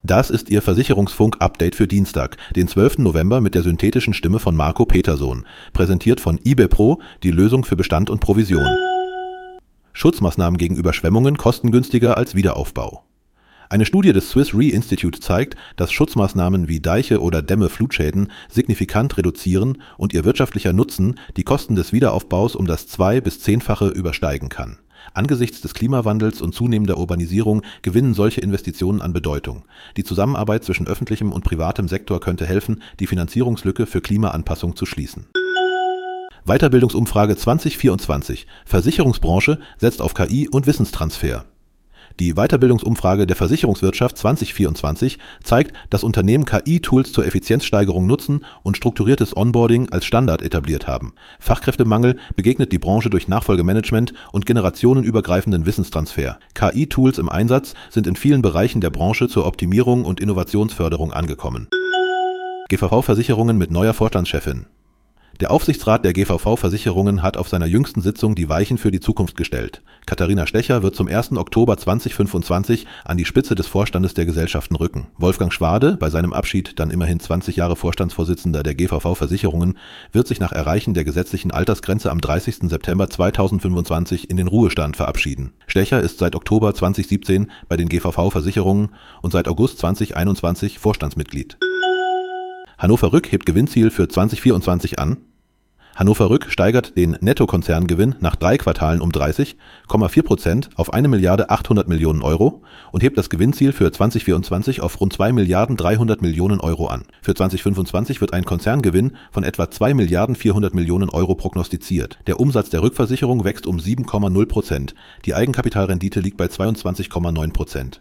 Das ist Ihr Versicherungsfunk-Update für Dienstag, den 12. November mit der synthetischen Stimme von Marco Petersohn. Präsentiert von IB Pro, die Lösung für Bestand und Provision. Schutzmaßnahmen gegen Überschwemmungen kostengünstiger als Wiederaufbau. Eine Studie des Swiss Re Institute zeigt, dass Schutzmaßnahmen wie Deiche oder Dämme Flutschäden signifikant reduzieren und ihr wirtschaftlicher Nutzen die Kosten des Wiederaufbaus um das 2- bis 10-fache übersteigen kann. Angesichts des Klimawandels und zunehmender Urbanisierung gewinnen solche Investitionen an Bedeutung. Die Zusammenarbeit zwischen öffentlichem und privatem Sektor könnte helfen, die Finanzierungslücke für Klimaanpassung zu schließen. Weiterbildungsumfrage 2024. Versicherungsbranche setzt auf KI und Wissenstransfer. Die Weiterbildungsumfrage der Versicherungswirtschaft 2024 zeigt, dass Unternehmen KI-Tools zur Effizienzsteigerung nutzen und strukturiertes Onboarding als Standard etabliert haben. Fachkräftemangel begegnet die Branche durch Nachfolgemanagement und generationenübergreifenden Wissenstransfer. KI-Tools im Einsatz sind in vielen Bereichen der Branche zur Optimierung und Innovationsförderung angekommen. GVV-Versicherungen mit neuer Vorstandschefin. Der Aufsichtsrat der GVV-Versicherungen hat auf seiner jüngsten Sitzung die Weichen für die Zukunft gestellt. Katharina Stecher wird zum 1. Oktober 2025 an die Spitze des Vorstandes der Gesellschaften rücken. Wolfgang Schwade, bei seinem Abschied dann immerhin 20 Jahre Vorstandsvorsitzender der GVV-Versicherungen, wird sich nach Erreichen der gesetzlichen Altersgrenze am 30. September 2025 in den Ruhestand verabschieden. Stecher ist seit Oktober 2017 bei den GVV-Versicherungen und seit August 2021 Vorstandsmitglied. Hannover Rück hebt Gewinnziel für 2024 an. Hannover Rück steigert den Nettokonzerngewinn nach 3 Quartalen um 30,4% auf 1.800.000.000 Euro und hebt das Gewinnziel für 2024 auf rund 2.300.000.000 Euro an. Für 2025 wird ein Konzerngewinn von etwa 2.400.000.000 Euro prognostiziert. Der Umsatz der Rückversicherung wächst um 7,0%. Die Eigenkapitalrendite liegt bei 22,9%.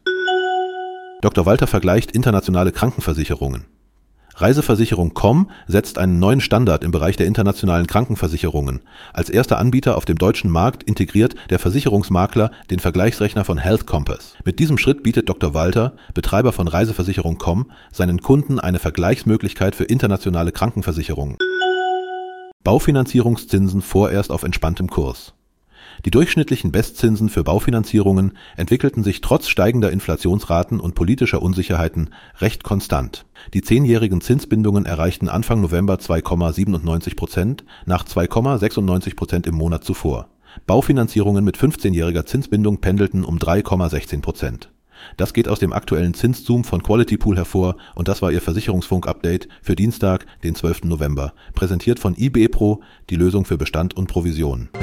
Dr. Walter vergleicht internationale Krankenversicherungen. Reiseversicherung Com setzt einen neuen Standard im Bereich der internationalen Krankenversicherungen. Als erster Anbieter auf dem deutschen Markt integriert der Versicherungsmakler den Vergleichsrechner von Health Compass. Mit diesem Schritt bietet Dr. Walter, Betreiber von Reiseversicherung Com, seinen Kunden eine Vergleichsmöglichkeit für internationale Krankenversicherungen. Baufinanzierungszinsen vorerst auf entspanntem Kurs. Die durchschnittlichen Bestzinsen für Baufinanzierungen entwickelten sich trotz steigender Inflationsraten und politischer Unsicherheiten recht konstant. Die 10-jährigen Zinsbindungen erreichten Anfang November 2,97% nach 2,96% im Monat zuvor. Baufinanzierungen mit 15-jähriger Zinsbindung pendelten um 3,16%. Das geht aus dem aktuellen Zinszoom von Quality Pool hervor und das war Ihr Versicherungsfunk-Update für Dienstag, den 12. November. Präsentiert von IB Pro, die Lösung für Bestand und Provision.